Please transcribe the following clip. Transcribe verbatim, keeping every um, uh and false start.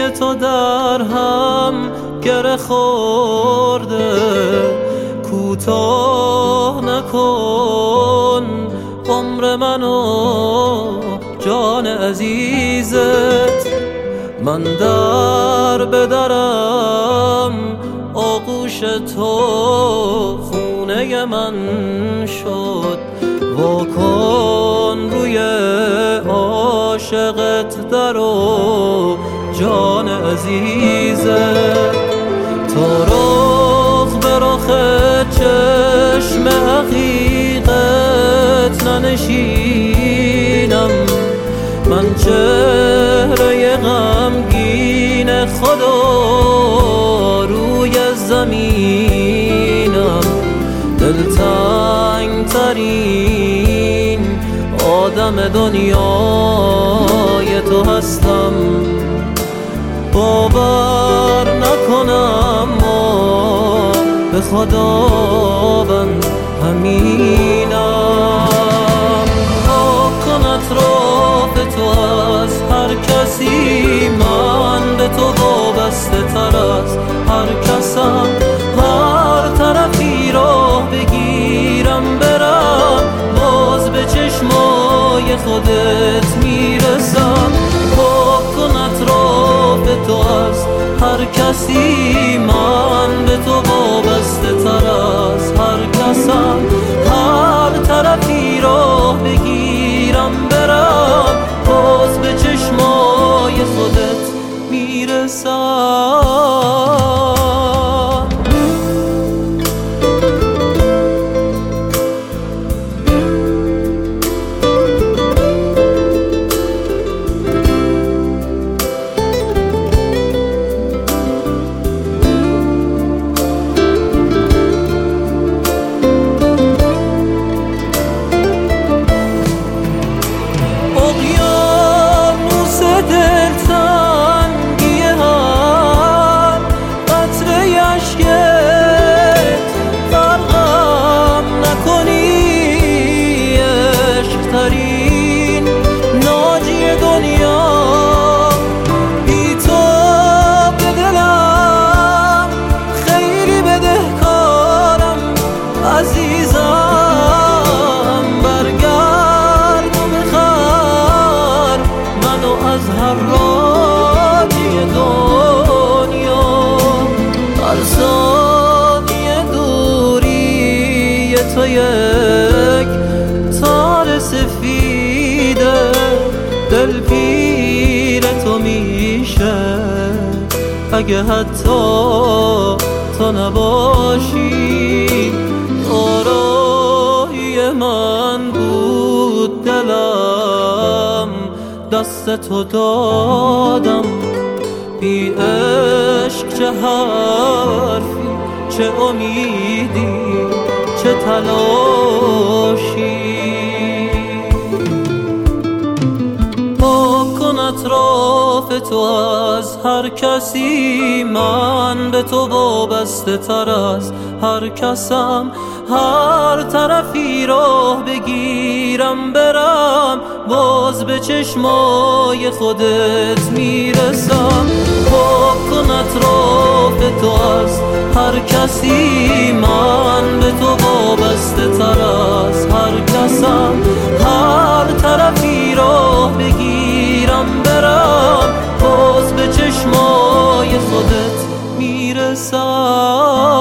تو در هم گره خورده، کوتاه نکن عمر منو جان عزیزت. من در بدرم آغوش تو خونه من شد، واکن روی عاشقت درو جان عزیزت. تا رخ به رخ چشم حقیقت ننشینم، من چهره غمگین خدا روی زمینم. دلتنگ ترین آدم دنیای تو هستم، باور نکنم ما به خداوند همینم. کن اطراف تو از هر کسی، من به تو وابسته تر از هر کسم. هر طرفی راه بگیرم برم، باز به چشمای خودت میرسم. کن اطراف تو از هر کسی، من به تو وابسته تر از هر کسم. هر طرفی راه بگیرم برم، باز به چشمای خودت میرسم. ناجی دنیا بی تو به دلم خیلی بدهکارم عزیزم. برگرد و بخر منو از هر رادی دنیا. هر ثانیه دوری تو یک تار سفیده، دل پیر تو میشه اگه حتی تو نباشی. آرایی من بود دلم، دست تو دادم. بی عشق چه حرفی، چه امیدی، چه تلاشی. کن اطراف تو از هر کسی، من به تو وابسته تر از هر کسم. هر طرفی راه بگیرم برم، باز به چشمای خودت میرسم. کن اطراف تو از هر کسی، من به تو وابسته تر از هر کسم. هر طرفی راه بگیرم برم، باز به چشمای خودت میرسم.